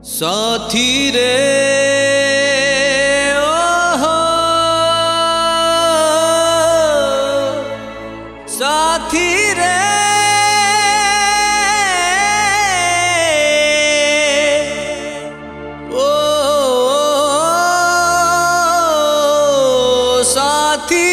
साथी रे ओहो साथी रे ओ साथी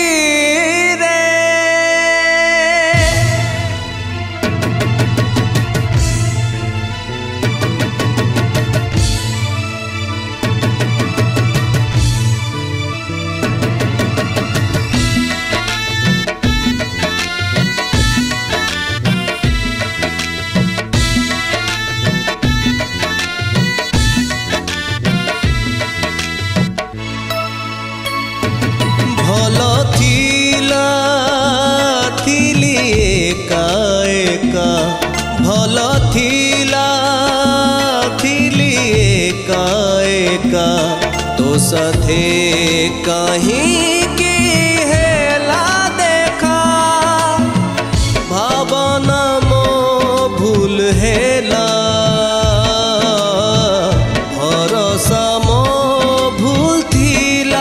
भल थिला थिली एका एका भल थिला थिली एका एका तो साथे कहीं की हेला देखा भावना मो भूल हेला भरोसा मो भूल थिला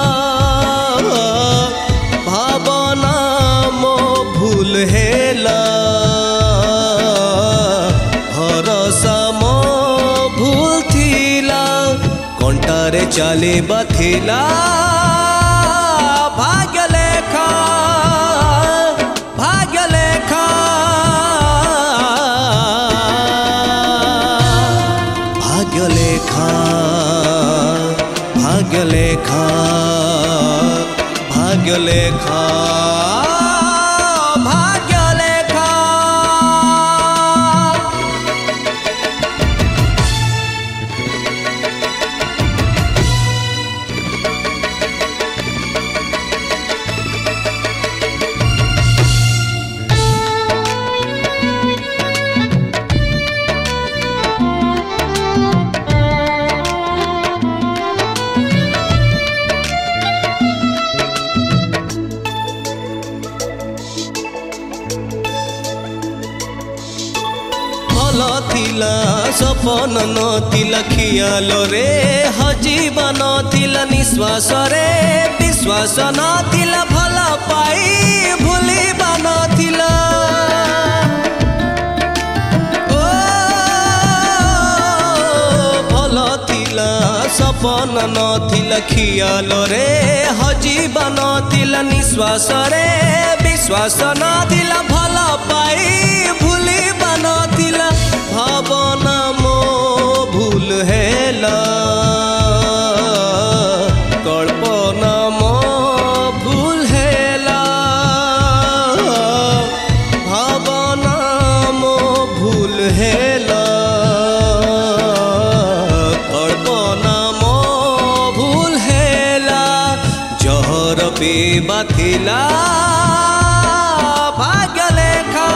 भावना मो भूल हेला भरोसा मो भूल थिला कंटारे चाले बाथिला भाग्य लेखा भाग्य लेखा भाग्य लेखा भाग्य लेखा भाग्य लेखा भाग्य लेखा थिला सपन नथिला खियाल रे हजीबा नथिला निश्वास रे विश्वास नथिला भल पाई भूलिबा नथिला ओ भल थिला सपन नथिला खियाल रे हजीबा नथिला निश्वास रे विश्वास नथिला भल पाई भूलिबा नथिला भावना मो भूल हेला कल्पना मो भूल हेला भावना मो भूल हेला कल्पना मो भूल हेला जहर पीबा थिला भाग्य लेखा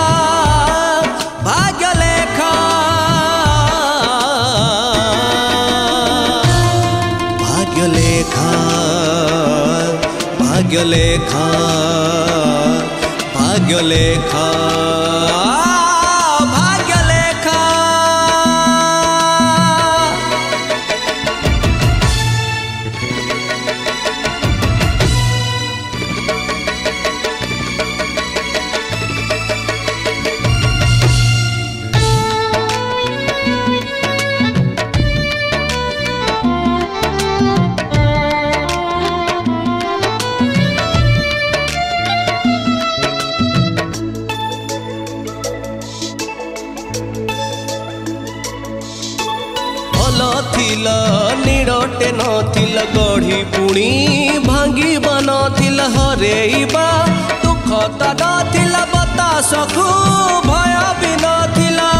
भाग्य लेखा भाग्य लेखा भाग्य लेखा भाग्य लेखा भाग्य लेखा थिला निरटे नथिला गढ़ी पुणी भांगिबा नथिला हरेइबा दुख ता नथिला बतासकु भय भी नथिला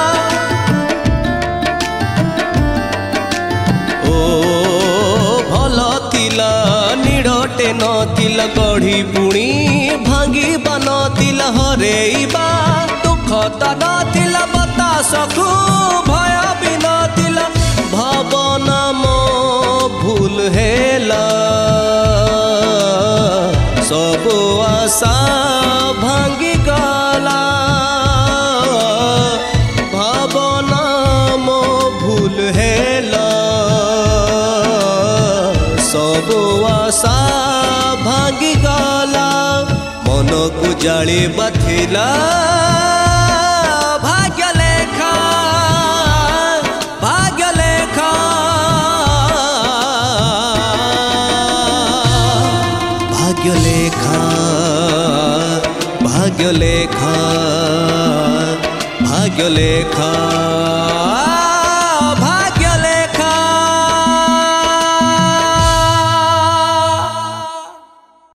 ओ भल थिला निरटे नथिला गढ़ी पुणी भांगिबा नथिला हरेइबा दुख ता नथिला बतासकु भय भी नथिला भावना मो भूल हेला सब आशा भांगी गला भावना मो मन को जाली बाथिला भाग्य लेखा भाग्य लेखा भाग्य लेखा भाग्य लेखा भाग्य लेखा।